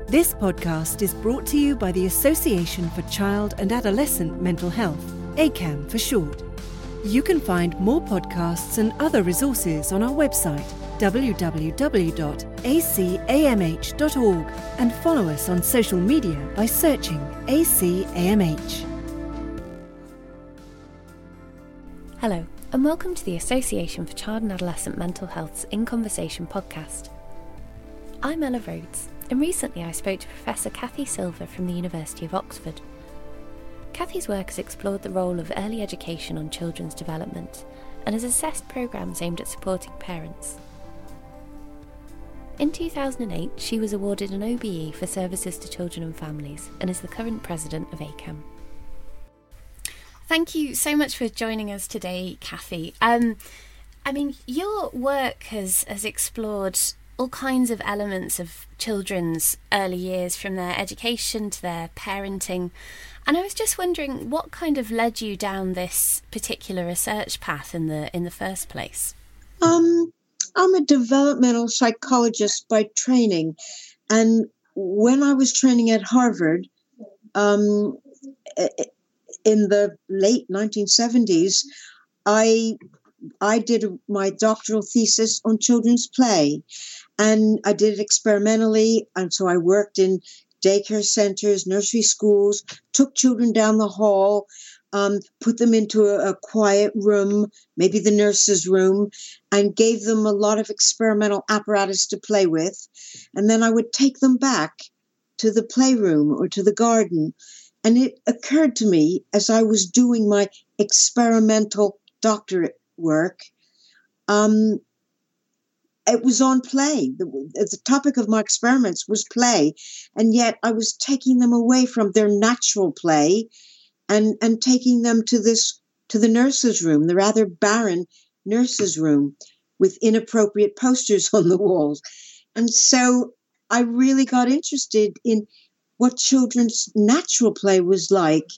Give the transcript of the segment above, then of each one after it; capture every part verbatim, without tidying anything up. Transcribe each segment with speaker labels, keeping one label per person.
Speaker 1: This podcast is brought to you by the Association for Child and Adolescent Mental Health, A C A M for short. You can find more podcasts and other resources on our website, w w w dot a c a m h dot org, and follow us on social media by searching A C A M H.
Speaker 2: Hello, and welcome to the Association for Child and Adolescent Mental Health's In Conversation podcast. I'm Ella Rhodes, and recently I spoke to Professor Cathy Silver from the University of Oxford. Cathy's work has explored the role of early education on children's development and has assessed programmes aimed at supporting parents. In two thousand eight, she was awarded an O B E for services to children and families and is the current president of A C A M. Thank you so much for joining us today, Cathy. Um, I mean, your work has, has explored all kinds of elements of children's early years, from their education to their parenting. And I was just wondering what kind of led you down this particular research path in the in the first place?
Speaker 3: Um, I'm a developmental psychologist by training. And when I was training at Harvard, um, in the late nineteen seventies, I I did my doctoral thesis on children's play, and I did it experimentally. And so I worked in daycare centers, nursery schools, took children down the hall, um, put them into a, a quiet room, maybe the nurse's room, and gave them a lot of experimental apparatus to play with. And then I would take them back to the playroom or to the garden. And it occurred to me as I was doing my experimental doctorate work, um, it was on play. The, the topic of my experiments was play, and yet I was taking them away from their natural play and, and taking them to this to the nurse's room, the rather barren nurse's room with inappropriate posters on the walls. And so I really got interested in what children's natural play was like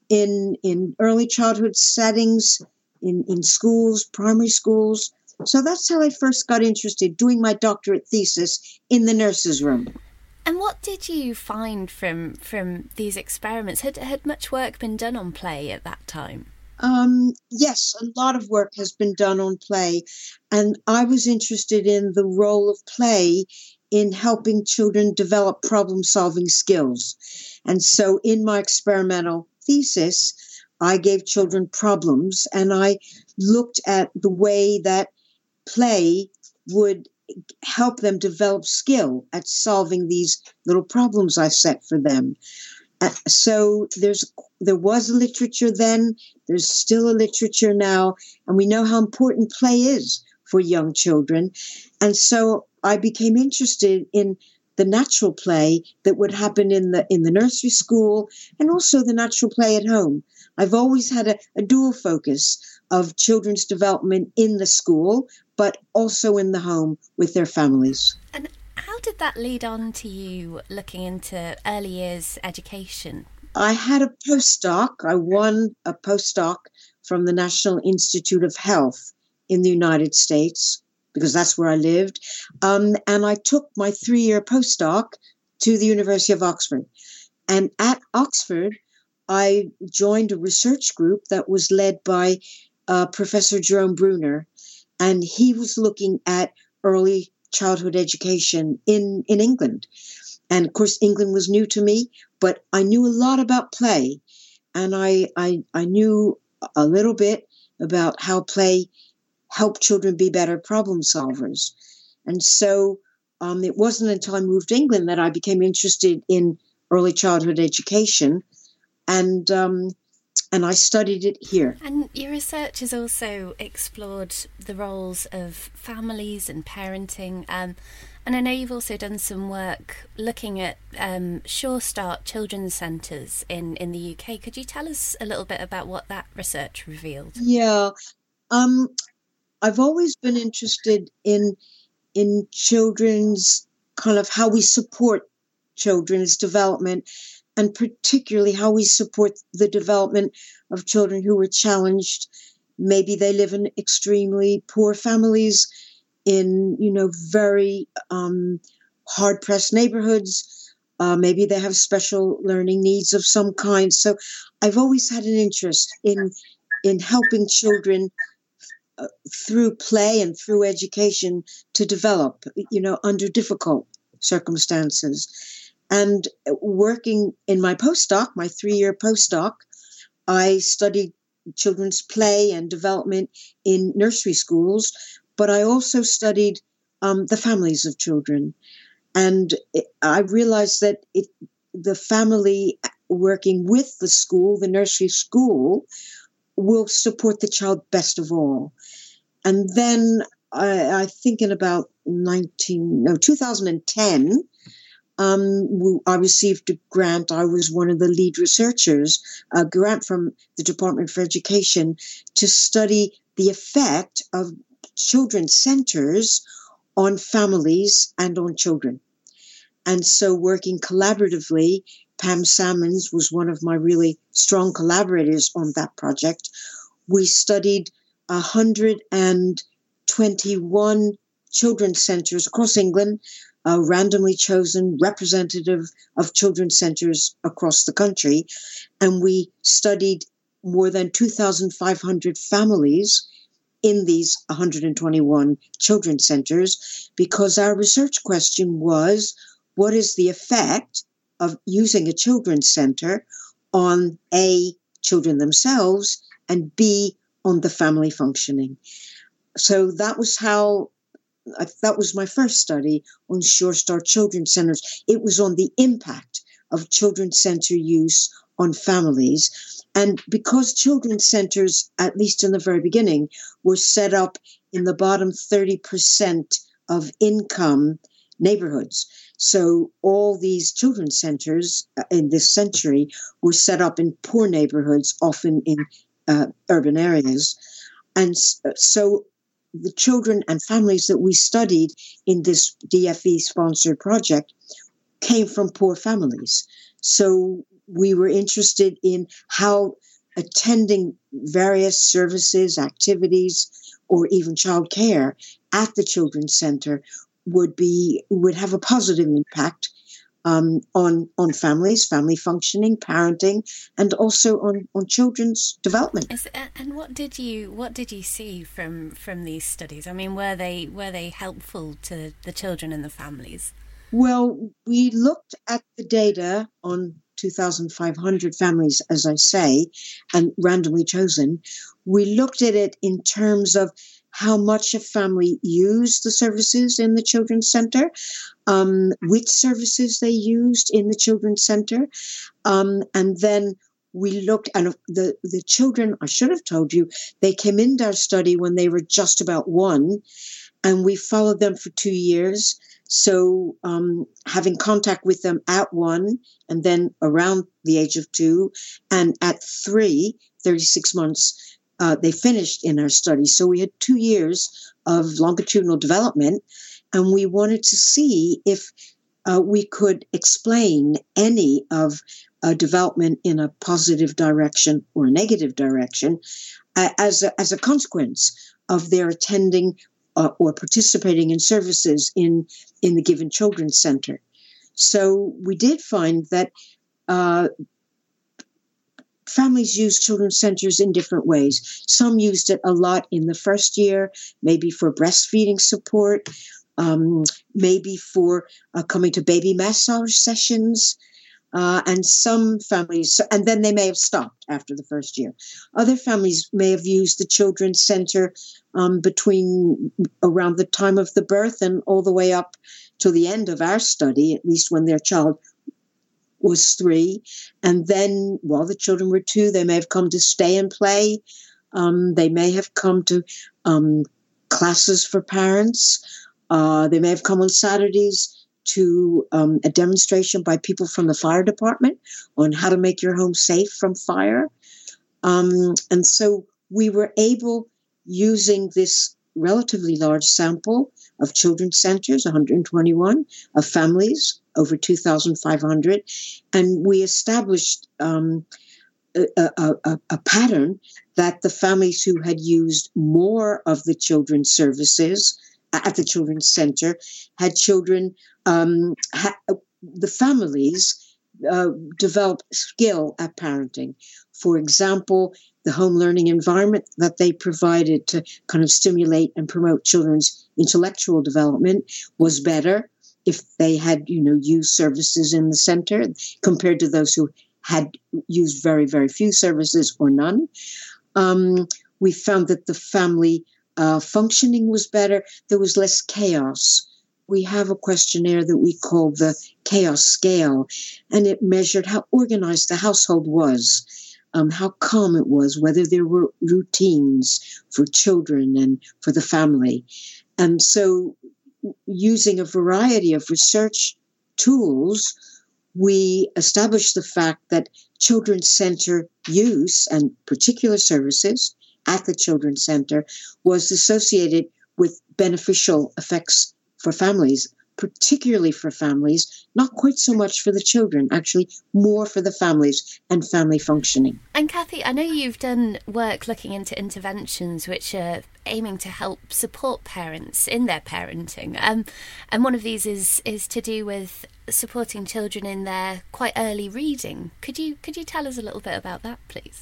Speaker 3: in in early childhood settings, in, in schools, primary schools. So that's how I first got interested, doing my doctorate thesis in the nurse's room.
Speaker 2: And what did you find from from these experiments? Had had much work been done on play at that time?
Speaker 3: Um, yes, a lot of work has been done on play. And I was interested in the role of play in helping children develop problem-solving skills. And so in my experimental thesis, I gave children problems, and I looked at the way that play would help them develop skill at solving these little problems I set for them. Uh, so there's there was a literature then, there's still a literature now, and we know how important play is for young children. And so I became interested in the natural play that would happen in the in the nursery school and also the natural play at home. I've always had a, a dual focus of children's development in the school, but also in the home with their families.
Speaker 2: And how did that lead on to you looking into early years education?
Speaker 3: I had a postdoc. I won a postdoc from the National Institute of Health in the United States, because that's where I lived. Um, and I took my three-year postdoc to the University of Oxford. And at Oxford, I joined a research group that was led by uh, Professor Jerome Bruner, and he was looking at early childhood education in, in England. And of course, England was new to me, but I knew a lot about play. And I, I, I knew a little bit about how play help children be better problem solvers. And so um, it wasn't until I moved to England that I became interested in early childhood education, and um, and I studied it here.
Speaker 2: And your research has also explored the roles of families and parenting, um, and I know you've also done some work looking at um, Sure Start children's centres in, in the U K. Could you tell us a little bit about what that research revealed?
Speaker 3: Yeah. Um, I've always been interested in in children's kind of how we support children's development, and particularly how we support the development of children who were challenged. Maybe they live in extremely poor families in, you know, very um, hard-pressed neighborhoods. Uh, maybe they have special learning needs of some kind. So I've always had an interest in in helping children uh, through play and through education to develop, you know, under difficult circumstances. And working in my postdoc, my three-year postdoc, I studied children's play and development in nursery schools, but I also studied um, the families of children. And it, I realized that it, the family working with the school, the nursery school, will support the child best of all. And then I, I think in about nineteen, no, two thousand ten, um, I received a grant. I was one of the lead researchers, a grant from the Department for Education to study the effect of children's centers on families and on children. And so working collaboratively, Pam Salmons was one of my really strong collaborators on that project. We studied one hundred twenty-one children's centers across England, uh, randomly chosen representative of children's centers across the country. And we studied more than two thousand five hundred families in these one hundred twenty-one children's centers, because our research question was, what is the effect of using a children's center on A, children themselves, and B, on the family functioning? So that was how, that was my first study on Sure Start Children's Centers. It was on the impact of children's center use on families. And because children's centers, at least in the very beginning, were set up in the bottom thirty percent of income neighborhoods. So all these children's centers in this century were set up in poor neighborhoods, often in uh, urban areas. And so the children and families that we studied in this D F E-sponsored project came from poor families. So we were interested in how attending various services, activities, or even childcare at the children's center would be would have a positive impact um, on on families, family functioning, parenting, and also on, on children's development.
Speaker 2: Is, and what did you what did you see from from these studies? I mean, were they were they helpful to the children and the families?
Speaker 3: Well, we looked at the data on two thousand five hundred families, as I say, and randomly chosen. We looked at it in terms of how much a family used the services in the children's center, um, which services they used in the children's center. Um, and then we looked, and the, the children, I should have told you, they came into our study when they were just about one, and we followed them for two years. So um, having contact with them at one, and then around the age of two, and at three, thirty-six months, Uh, they finished in our study. So we had two years of longitudinal development, and we wanted to see if uh, we could explain any of uh, development in a positive direction or a negative direction uh, as, a, as a consequence of their attending uh, or participating in services in, in the given children's center. So we did find that uh, families use children's centers in different ways. Some used it a lot in the first year, maybe for breastfeeding support, um, maybe for uh, coming to baby massage sessions. Uh, and some families, and then they may have stopped after the first year. Other families may have used the children's center um, between around the time of the birth and all the way up to the end of our study, at least when their child was three. And then while the children were two, they may have come to stay and play. Um, they may have come to um, classes for parents. Uh, they may have come on Saturdays to um, a demonstration by people from the fire department on how to make your home safe from fire. Um, and so we were able, using this relatively large sample of children's centers, one hundred twenty-one, of families, over two thousand five hundred, and we established um, a, a, a, a pattern that the families who had used more of the children's services at the children's center had children um, ha- the families uh, develop skill at parenting. For example, the home learning environment that they provided to kind of stimulate and promote children's intellectual development was better if they had, you know, used services in the center compared to those who had used very, very few services or none. Um, we found that the family uh, functioning was better. There was less chaos. We have a questionnaire that we call the chaos scale, and it measured how organized the household was, um, how calm it was, whether there were routines for children and for the family. And so using a variety of research tools, we established the fact that children's center use and particular services at the children's center was associated with beneficial effects for families, particularly for families, not quite so much for the children, actually more for the families and family functioning.
Speaker 2: And Kathy, I know you've done work looking into interventions which are aiming to help support parents in their parenting. Um, and one of these is is to do with supporting children in their quite early reading. Could you could you tell us a little bit about that, please?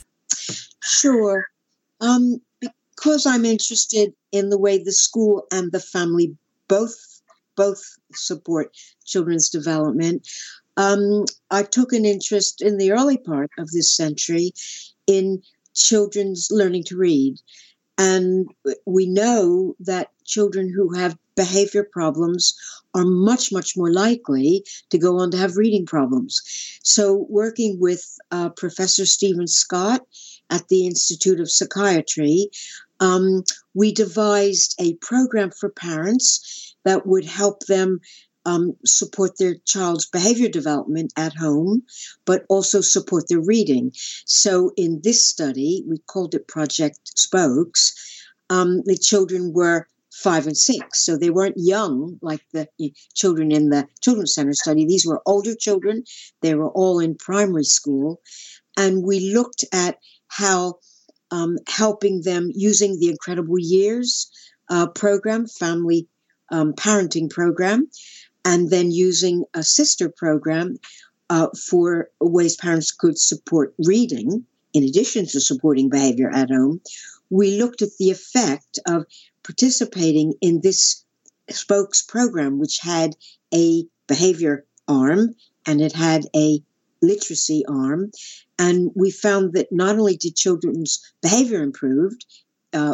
Speaker 3: Sure. Um, because I'm interested in the way the school and the family both both support children's development, um, I took an interest in the early part of this century in children's learning to read. And we know that children who have behavior problems are much, much more likely to go on to have reading problems. So working with uh, Professor Stephen Scott at the Institute of Psychiatry, um, we devised a program for parents that would help them um, support their child's behavior development at home, but also support their reading. So in this study, we called it Project Spokes, um, the children were five and six. So they weren't young like the children in the Children's Center study. These were older children. They were all in primary school. And we looked at how um, helping them using the Incredible Years uh, program, family um, parenting program, and then using a sister program uh, for ways parents could support reading in addition to supporting behavior at home. We looked at the effect of participating in this Spokes program, which had a behavior arm and it had a literacy arm. And we found that not only did children's behavior improve uh,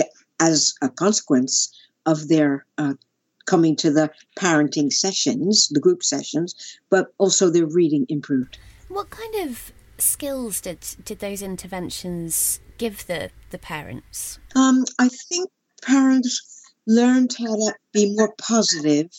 Speaker 3: as a consequence of their uh, coming to the parenting sessions, the group sessions, but also their reading improved.
Speaker 2: What kind of skills did did those interventions give the, the parents?
Speaker 3: Um, I think parents learned how to be more positive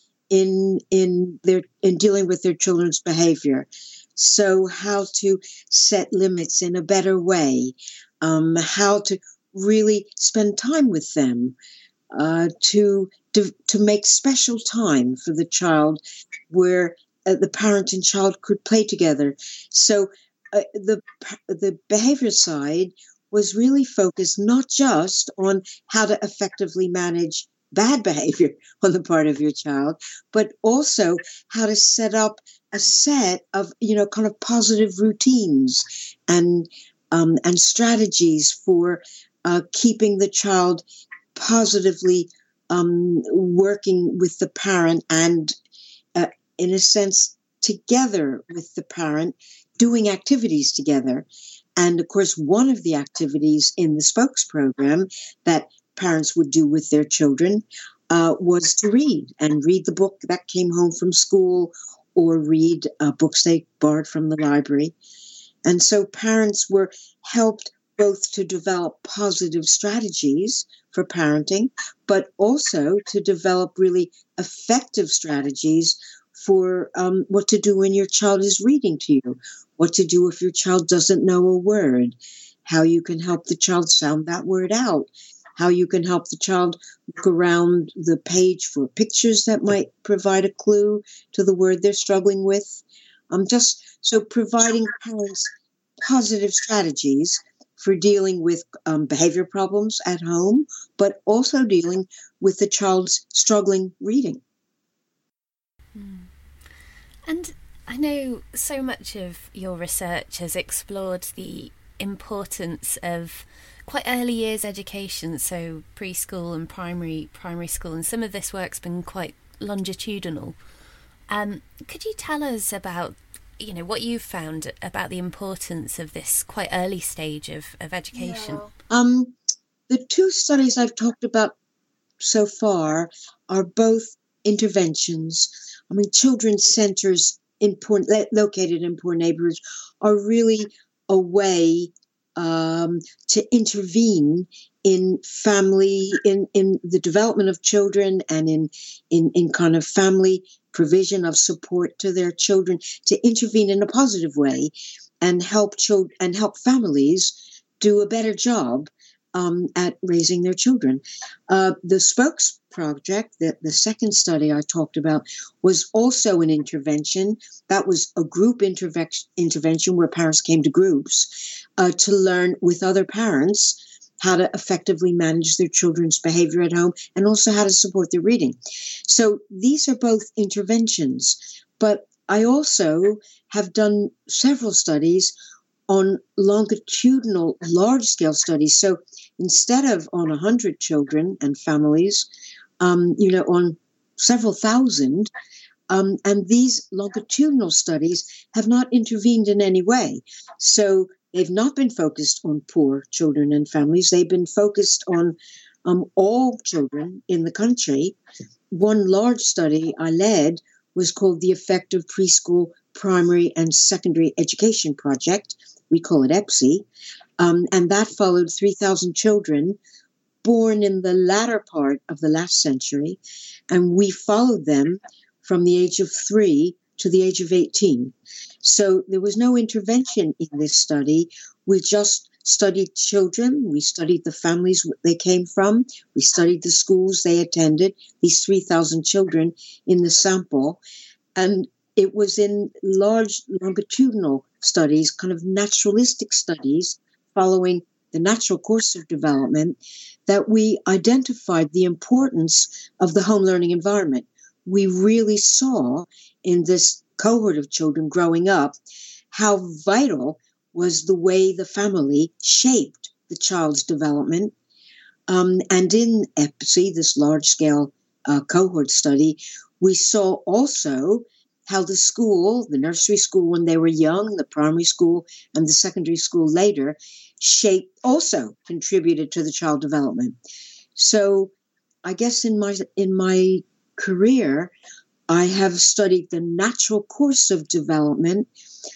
Speaker 3: in in their in dealing with their children's behavior. So how to set limits in a better way, um, how to really spend time with them, uh, to, to to make special time for the child where uh, the parent and child could play together. So uh, the the behavior side was really focused not just on how to effectively manage bad behavior on the part of your child, but also how to set up a set of, you know, kind of positive routines and um, and strategies for uh, keeping the child positively um, working with the parent and, uh, in a sense, together with the parent, doing activities together. And, of course, one of the activities in the Spokes program that parents would do with their children uh, was to read and read the book that came home from school or read uh, books they borrowed from the library. And so parents were helped both to develop positive strategies for parenting, but also to develop really effective strategies for um, what to do when your child is reading to you, what to do if your child doesn't know a word, how you can help the child sound that word out, how you can help the child look around the page for pictures that might provide a clue to the word they're struggling with. Um, just so providing parents positive strategies for dealing with um, behavior problems at home, but also dealing with the child's struggling reading.
Speaker 2: Mm. And I know so much of your research has explored the importance of quite early years education, so preschool and primary primary school, and some of this work's been quite longitudinal. Um, could you tell us about, you know, what you've found about the importance of this quite early stage of, of education?
Speaker 3: Yeah. Um, the two studies I've talked about so far are both interventions. I mean, children's centers in poor, located in poor neighborhoods are really a way um, to intervene in family, in, in the development of children, and in, in, in kind of family provision of support to their children, to intervene in a positive way and help children and help families do a better job um, at raising their children. Uh, the Spokes Project, the, the second study I talked about, was also an intervention. That was a group interve- intervention where parents came to groups uh, to learn with other parents how to effectively manage their children's behavior at home and also how to support their reading. So these are both interventions, but I also have done several studies on longitudinal, large-scale studies. So instead of on one hundred children and families, um, you know, on several thousand, um, and these longitudinal studies have not intervened in any way. So they've not been focused on poor children and families. They've been focused on um, all children in the country. One large study I led was called the Effective Preschool, Primary and Secondary Education Project. We call it E P S E. Um, and that followed three thousand children born in the latter part of the last century. And we followed them from the age of three to the age of eighteen. So there was no intervention in this study. We just studied children. We studied the families they came from. We studied the schools they attended, these three thousand children in the sample. And it was in large longitudinal studies, kind of naturalistic studies, following the natural course of development, that we identified the importance of the home learning environment. We really saw in this cohort of children growing up how vital was the way the family shaped the child's development. Um, and in E P S E, this large-scale uh, cohort study, we saw also how the school, the nursery school when they were young, the primary school, and the secondary school later, shaped, also contributed to the child development. So I guess in my in my career, I have studied the natural course of development,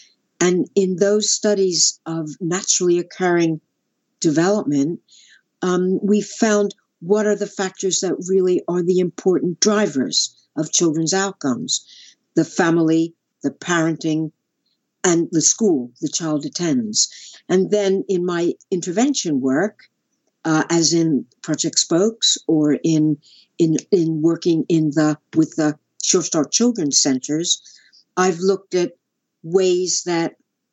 Speaker 3: and in those studies of naturally occurring development, um, we found what are the factors that really are the important drivers of children's outcomes: the family, the parenting, and the school the child attends. And then in my intervention work, uh, as in Project Spokes or in in in working in the with the Sure Start Children's Centers, I've looked at ways that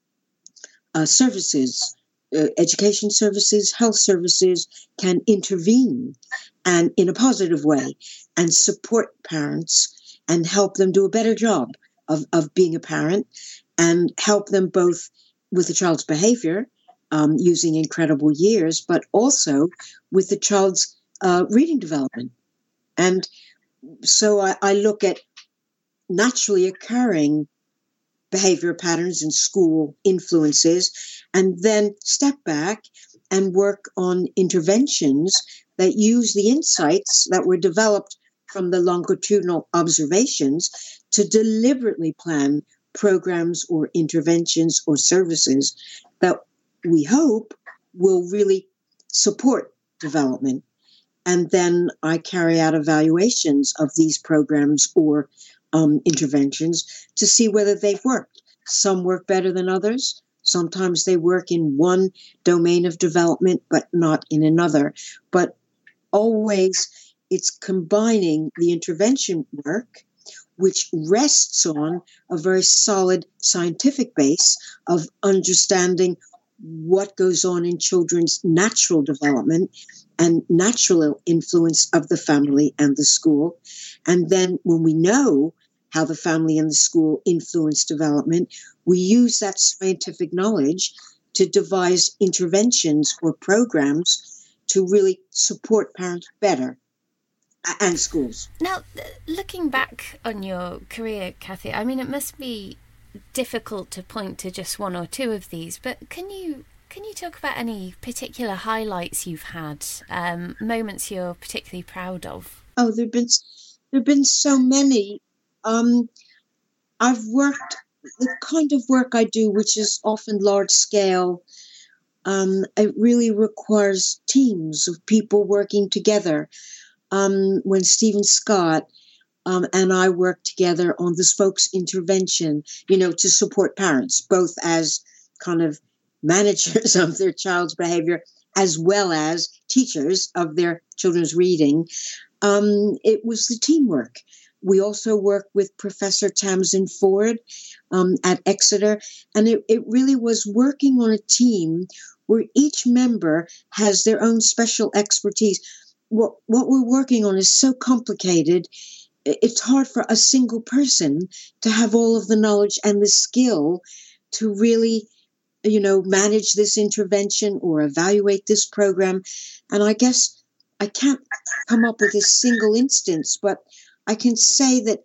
Speaker 3: uh, services, uh, education services, health services can intervene and in a positive way and support parents and help them do a better job of, of being a parent, and help them both with the child's behavior, um, using Incredible Years, but also with the child's uh, reading development. And so I, I look at naturally occurring behavior patterns and school influences, and then step back and work on interventions that use the insights that were developed from the longitudinal observations to deliberately plan programs or interventions or services that we hope will really support development. And then I carry out evaluations of these programs or um, interventions to see whether they've worked. Some work better than others. Sometimes they work in one domain of development, but not in another. But always it's combining the intervention work, which rests on a very solid scientific base of understanding what goes on in children's natural development and natural influence of the family and the school. And then when we know how the family and the school influence development. We use that scientific knowledge to devise interventions or programs to really support parents better and schools.
Speaker 2: Now, looking back on your career, Kathy, I mean, it must be difficult to point to just one or two of these, but can you can you talk about any particular highlights you've had, um, moments you're particularly proud of?
Speaker 3: Oh, there've been there've been so many. Um, I've worked the kind of work I do, which is often large scale. Um, it really requires teams of people working together. Um, when Stephen Scott um, and I worked together on the Spokes intervention, you know, to support parents, both as kind of managers of their child's behavior, as well as teachers of their children's reading, um, it was the teamwork. We also worked with Professor Tamsin Ford um, at Exeter, and it, it really was working on a team where each member has their own special expertise. What, what we're working on is so complicated, it's hard for a single person to have all of the knowledge and the skill to really, you know, manage this intervention or evaluate this program. And I guess I can't come up with a single instance, but I can say that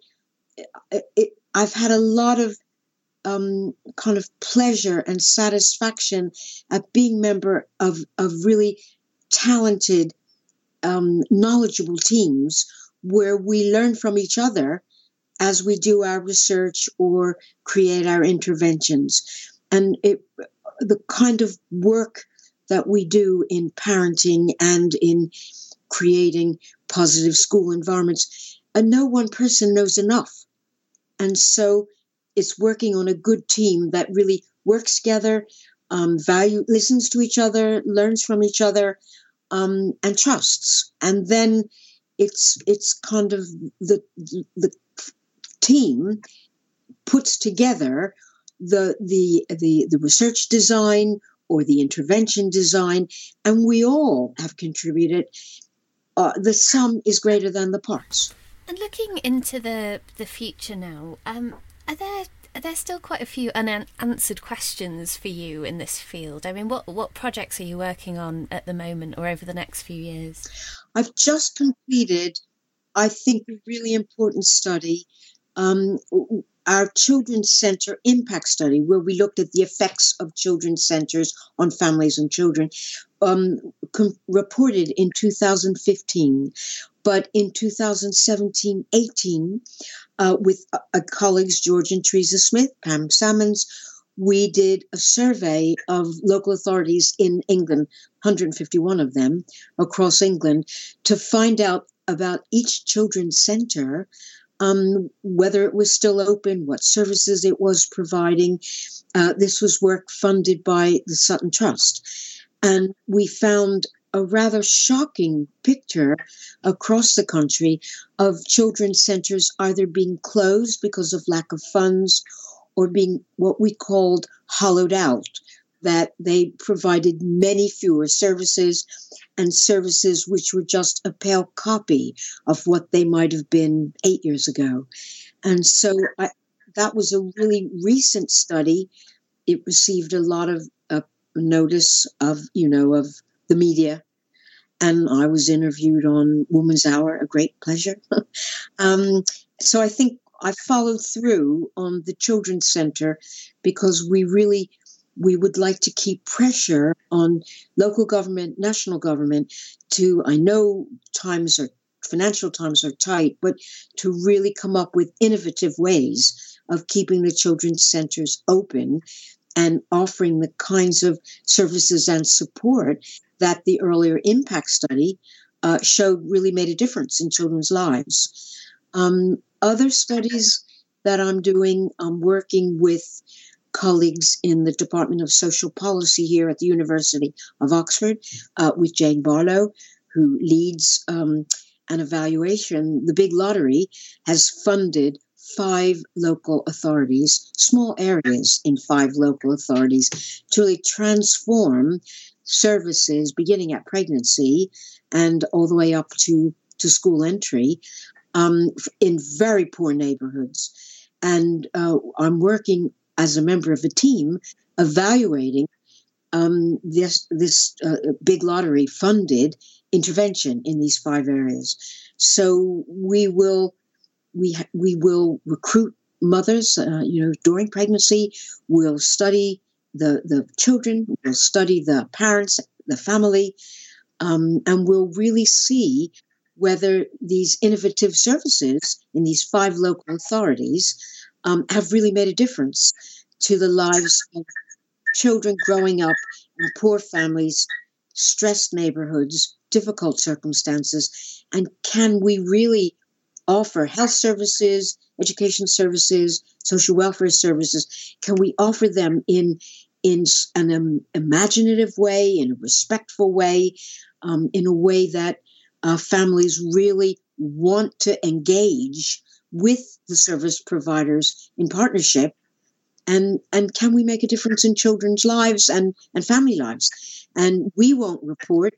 Speaker 3: it, it, I've had a lot of um, kind of pleasure and satisfaction at being member of, of really talented, um, knowledgeable teams where we learn from each other as we do our research or create our interventions. And it, the kind of work that we do in parenting and in creating positive school environments, and no one person knows enough. And so it's working on a good team that really works together, um, value, listens to each other, learns from each other, um, and trusts. And then it's it's kind of the the team puts together the the the, the research design or the intervention design, and we all have contributed. Uh, the sum is greater than the parts.
Speaker 2: And looking into the the future now, um, are there are there still quite a few unanswered questions for you in this field? I mean, what what projects are you working on at the moment or over the next few years?
Speaker 3: I've just completed, I think, a really important study, um, our Children's Center Impact Study, where we looked at the effects of children's centers on families and children, um, com- reported in two thousand fifteen. But in two thousand seventeen eighteen, uh, with uh, uh, colleagues George and Teresa Smith, Pam Salmons, we did a survey of local authorities in England, one hundred fifty-one of them across England, to find out about each children's center, um, whether it was still open, what services it was providing. Uh, this was work funded by the Sutton Trust. And we found a rather shocking picture across the country of children's centers either being closed because of lack of funds or being what we called hollowed out, that they provided many fewer services and services which were just a pale copy of what they might have been eight years ago. And so I, that was a really recent study. It received a lot of uh, notice of, you know, of the media, and I was interviewed on Woman's Hour, a great pleasure. um, so I think I followed through on the Children's Center because we really, we would like to keep pressure on local government, national government to, I know times are, financial times are tight, but to really come up with innovative ways of keeping the children's centers open and offering the kinds of services and support that the earlier impact study uh, showed really made a difference in children's lives. Um, other studies that I'm doing, I'm working with colleagues in the Department of Social Policy here at the University of Oxford, uh, with Jane Barlow, who leads um, an evaluation. The Big Lottery has funded five local authorities, small areas in five local authorities, to really transform services beginning at pregnancy and all the way up to, to school entry um, in very poor neighborhoods. And uh, I'm working as a member of a team evaluating um, this this uh, big lottery funded intervention in these five areas. So we will we ha- we will recruit mothers, uh, you know, during pregnancy. We'll study the the children. We'll study the parents, the family, um, and we'll really see whether these innovative services in these five local authorities um, have really made a difference to the lives of children growing up in poor families, stressed neighborhoods, difficult circumstances, and can we really offer health services, education services, social welfare services? Can we offer them in in an um, imaginative way, in a respectful way, um, in a way that uh, families really want to engage with the service providers in partnership? And and can we make a difference in children's lives and, and family lives? And we won't report,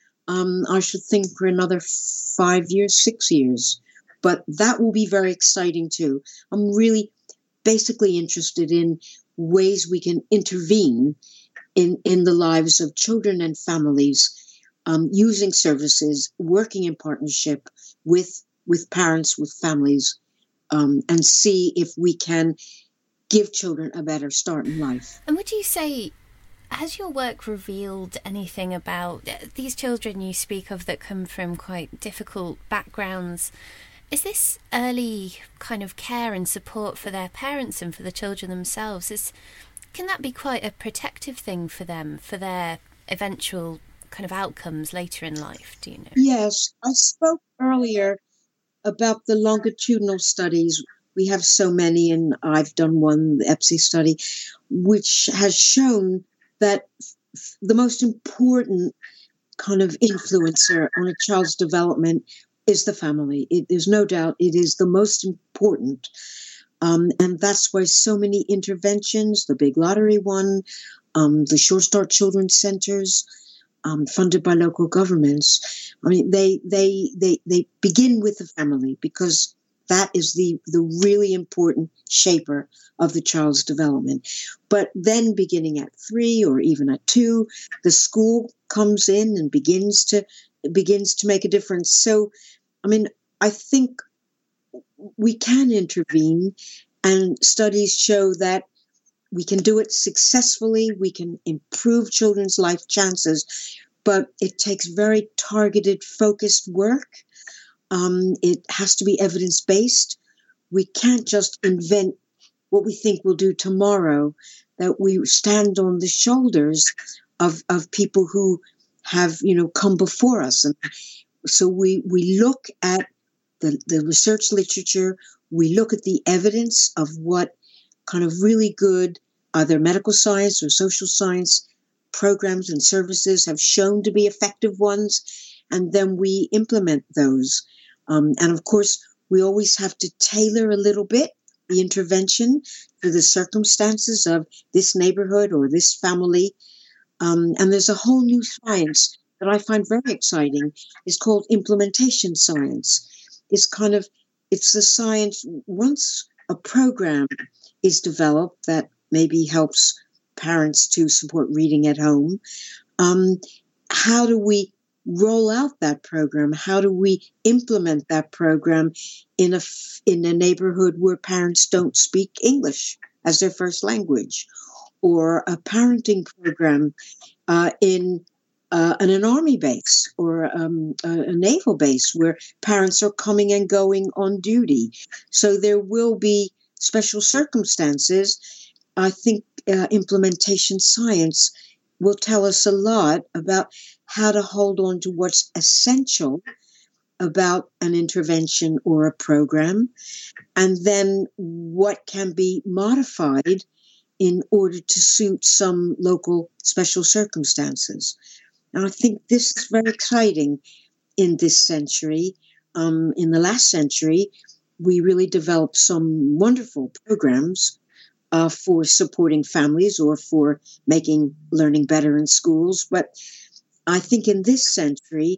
Speaker 3: um, I should think, for another five years, six years. But that will be very exciting too. I'm really basically interested in ways we can intervene in, in the lives of children and families, um, using services, working in partnership with, with parents, with families, um, and see if we can give children a better start in life.
Speaker 2: And would you say, has your work revealed anything about these children you speak of that come from quite difficult backgrounds? Is this early kind of care and support for their parents and for the children themselves, is, can that be quite a protective thing for them, for their eventual kind of outcomes later in life, do you know?
Speaker 3: Yes, I spoke earlier about the longitudinal studies. We have so many, and I've done one, the E P S I study, which has shown that f- the most important kind of influencer on a child's development is the family. It, there's no doubt it is the most important. Um, and that's why so many interventions, the Big Lottery one, um, the Sure Start Children's Centers, um, funded by local governments, I mean, they, they, they, they begin with the family, because that is the, the really important shaper of the child's development. But then beginning at three or even at two, the school comes in and begins to begins to make a difference. So, I mean, I think we can intervene, and studies show that we can do it successfully. We can improve children's life chances, but it takes very targeted, focused work. Um, it has to be evidence-based. We can't just invent what we think we'll do tomorrow, that we stand on the shoulders of, of people who have, you know, come before us. And so we, we look at the, the research literature, we look at the evidence of what kind of really good, either medical science or social science programs and services have shown to be effective ones, and then we implement those. Um, and of course, we always have to tailor a little bit the intervention to the circumstances of this neighborhood or this family. Um, and there's a whole new science that I find very exciting. It's called implementation science. It's kind of, it's the science, once a program is developed that maybe helps parents to support reading at home, um, how do we roll out that program? How do we implement that program in a, in a neighborhood where parents don't speak English as their first language? Or a parenting program uh, in, uh, in an army base or um, a, a naval base where parents are coming and going on duty. So there will be special circumstances. I think uh, implementation science will tell us a lot about how to hold on to what's essential about an intervention or a program, and then what can be modified in order to suit some local special circumstances. And I think this is very exciting in this century. Um, in the last century, we really developed some wonderful programs uh, for supporting families or for making learning better in schools. But I think in this century,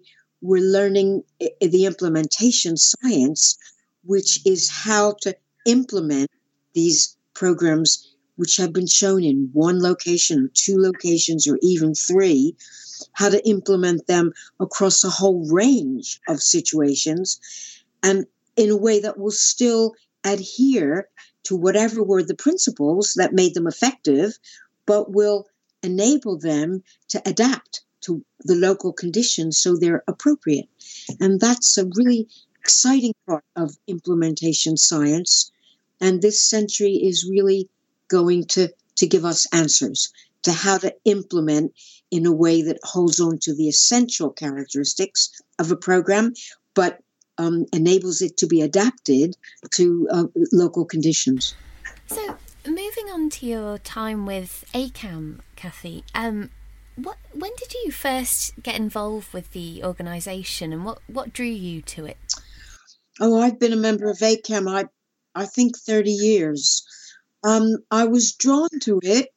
Speaker 3: we're learning the implementation science, which is how to implement these programs, which have been shown in one location or two locations or even three, how to implement them across a whole range of situations and in a way that will still adhere to whatever were the principles that made them effective, but will enable them to adapt to the local conditions so they're appropriate. And that's a really exciting part of implementation science. And this century is really going to, to give us answers to how to implement in a way that holds on to the essential characteristics of a program, but um, enables it to be adapted to uh, local conditions.
Speaker 2: So, moving on to your time with A C A M, Kathy, um, what when did you first get involved with the organisation, and what, what drew you to it?
Speaker 3: Oh, I've been a member of A C A M, I, I think, thirty years. Um, I was drawn to it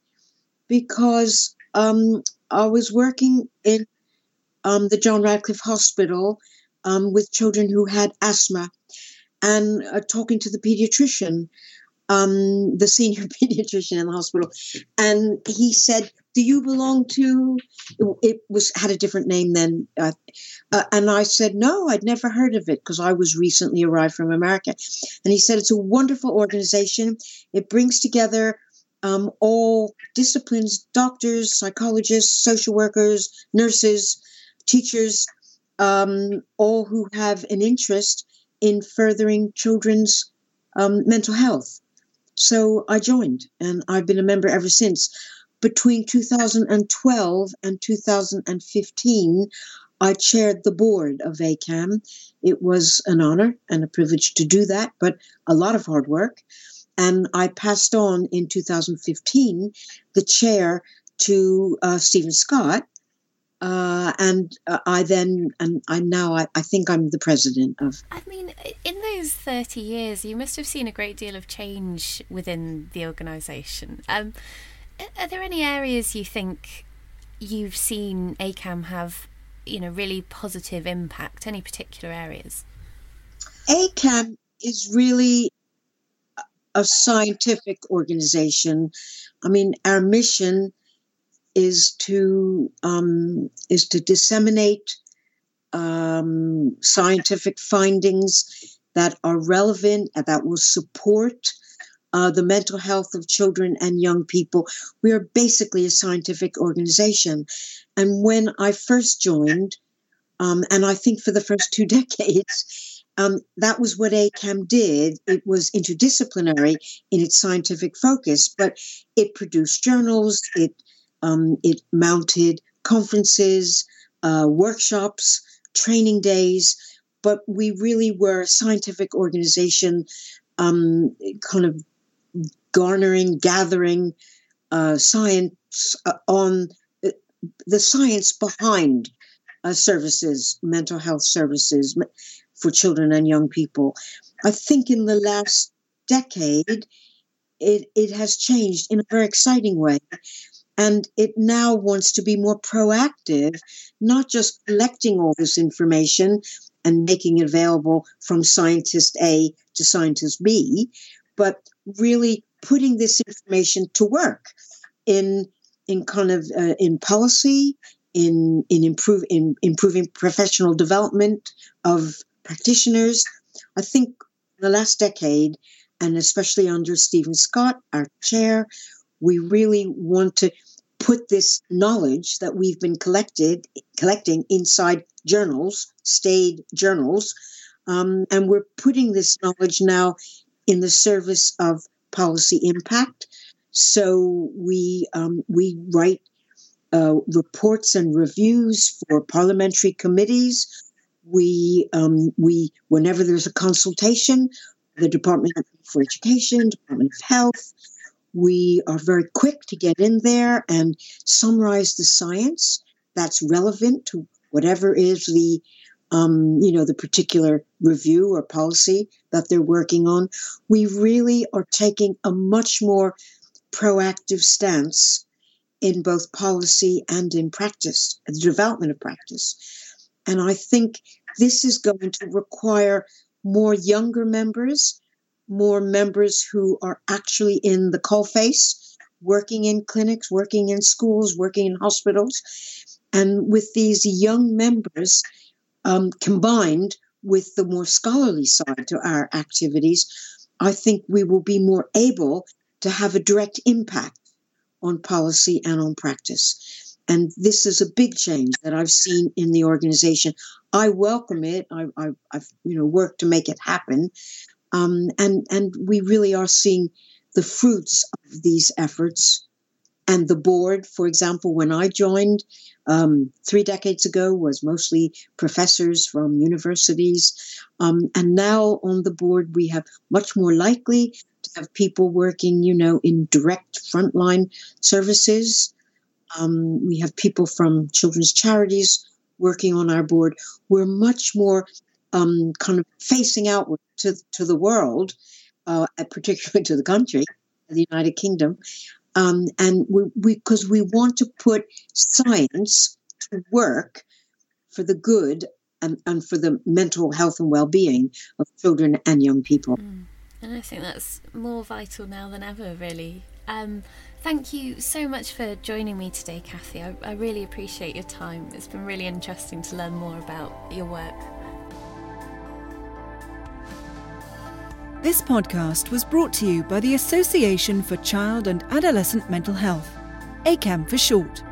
Speaker 3: because um, I was working in um, the John Radcliffe Hospital um, with children who had asthma, and uh, talking to the pediatrician, um, the senior pediatrician in the hospital, and he said, "Do you belong to?" It was had a different name then, uh, uh, and I said, "No, I'd never heard of it because I was recently arrived from America." And he said, "It's a wonderful organization. It brings together um, all disciplines: doctors, psychologists, social workers, nurses, teachers, um, all who have an interest in furthering children's um, mental health." So I joined, and I've been a member ever since. Between two thousand twelve and two thousand fifteen, I chaired the board of A C A M. It was an honor and a privilege to do that, but a lot of hard work. And I passed on in two thousand fifteen the chair to uh, Stephen Scott, uh, and uh, I then, and I now, I, I think I'm the president of.
Speaker 2: I mean, in those thirty years, you must have seen a great deal of change within the organisation. Um, Are there any areas you think you've seen A C A M have, you know, really positive impact? Any particular areas?
Speaker 3: A C A M is really a scientific organization. I mean, our mission is to um, is to disseminate um, scientific findings that are relevant and that will support Uh, the mental health of children and young people. We are basically a scientific organization. And when I first joined, um, and I think for the first two decades, um, that was what A C A M did. It was interdisciplinary in its scientific focus, but it produced journals, it, um, it mounted conferences, uh, workshops, training days, but we really were a scientific organization, um, kind of garnering, gathering uh, science uh, on uh, the science behind uh, services, mental health services for children and young people. I think in the last decade, it, it has changed in a very exciting way. And it now wants to be more proactive, not just collecting all this information and making it available from scientist A to scientist B, but really putting this information to work in in kind of uh, in policy, in in improve in improving professional development of practitioners. I think in the last decade, and especially under Stephen Scott, our chair, we really want to put this knowledge that we've been collected collecting inside journals, staid journals, um, and we're putting this knowledge now in the service of policy impact. So we um, we write uh, reports and reviews for parliamentary committees. We um, we whenever there's a consultation, the Department for Education, Department of Health, we are very quick to get in there and summarize the science that's relevant to whatever is the Um, you know, the particular review or policy that they're working on. We really are taking a much more proactive stance in both policy and in practice, the development of practice. And I think this is going to require more younger members, more members who are actually in the coalface, working in clinics, working in schools, working in hospitals. And with these young members um, combined with the more scholarly side to our activities, I think we will be more able to have a direct impact on policy and on practice. And this is a big change that I've seen in the organization. I welcome it. I, I, I've you know worked to make it happen. Um, and, and we really are seeing the fruits of these efforts. And the board, for example, when I joined um, three decades ago, was mostly professors from universities. Um, and now on the board, we have much more likely to have people working, you know, in direct frontline services. Um, we have people from children's charities working on our board. We're much more um, kind of facing outward to, to the world, uh, particularly to the country, the United Kingdom. Um, and we, we, because we want to put science to work for the good and, and for the mental health and well-being of children and young people.
Speaker 2: Mm. And I think that's more vital now than ever, really. Um, thank you so much for joining me today, Kathy. I, I really appreciate your time. It's been really interesting to learn more about your work.
Speaker 1: This podcast was brought to you by the Association for Child and Adolescent Mental Health, A C A M for short.